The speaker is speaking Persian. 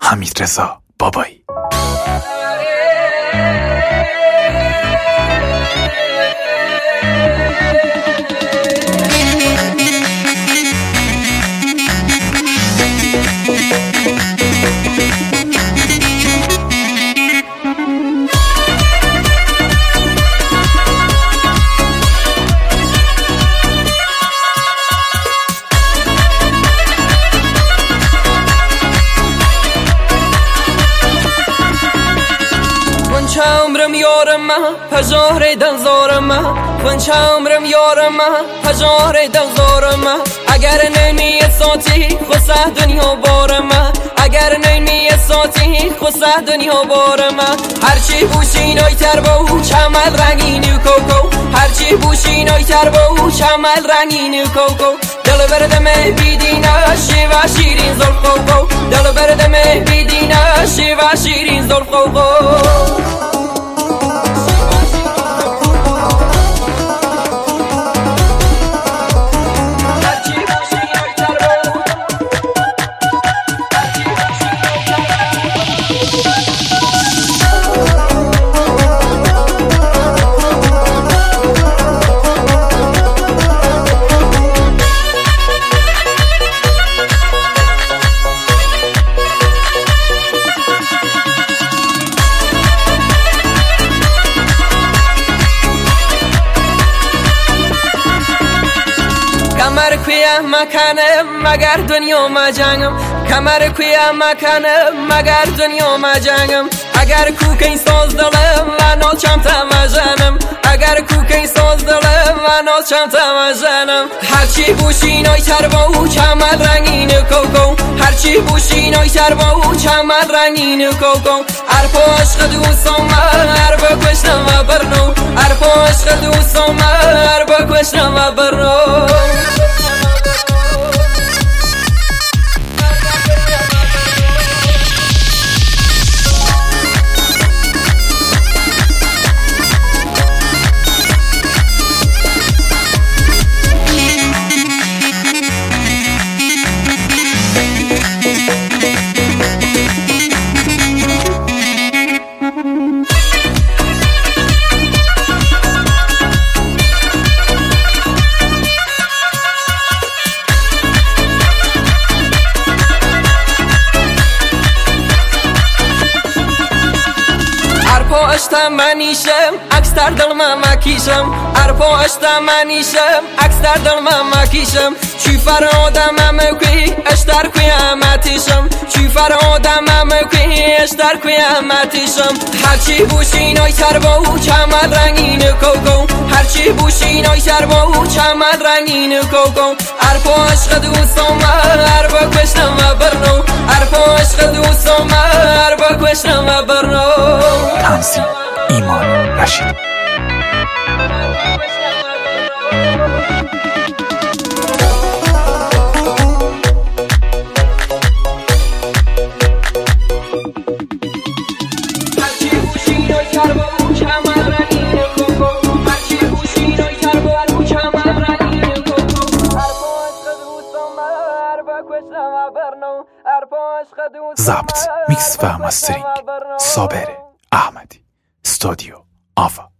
حمیدرضا بابایی. عمرم یارم پژوهر دلزارم خونچ عمرم یارم پژوهر دلزارم اگر نمی ساتی خسه دنیا بارم اگر نمی ساتی خسه دنیا بارم هرچی بوشینای تر بو چمل رنگین کوکو هرچی بوشینای تر بو چمل رنگین کوکو دل بردم بیدینا شیوا شیرین زلفو دل بردم بیدینا شیوا شیرین زلفو کمر کویا مکنم مگر دنیا ما جنگم کمر کویا مکنم مگر دنیا ما جنگم اگر کوکین ساز دلم و ناچم تمجنم اگر کوکین ساز دلم و ناچم تمجنم هرچی بوشینای تر با چمل رنگین کوکو هرچی بوشینای تر با چمل رنگین کوکو ارپا عشق دوستم اربا کشتم و برنو ارپا عشق دوستم اربا کشتم و برنو اشتا منیشم عکس در دل من مکیشم ارپا اشتا منیشم عکس در دل من مکیشم چی فرادم مکی اشتر قیامتیشم چی فرادم مکی اشتر قیامتیشم هرچی بوشینای تر با چمل رنگین کوکو هرچی بوشینای تر با چمل رنگین کوکو ارپا عشق دوستم اربا کشتم و برنو ارپا عشق دوستم اربا کشتم و برنو تنظیم ایمان رشید. ضبط میکس و مسترینگ صابر احمدی استودیو آوا.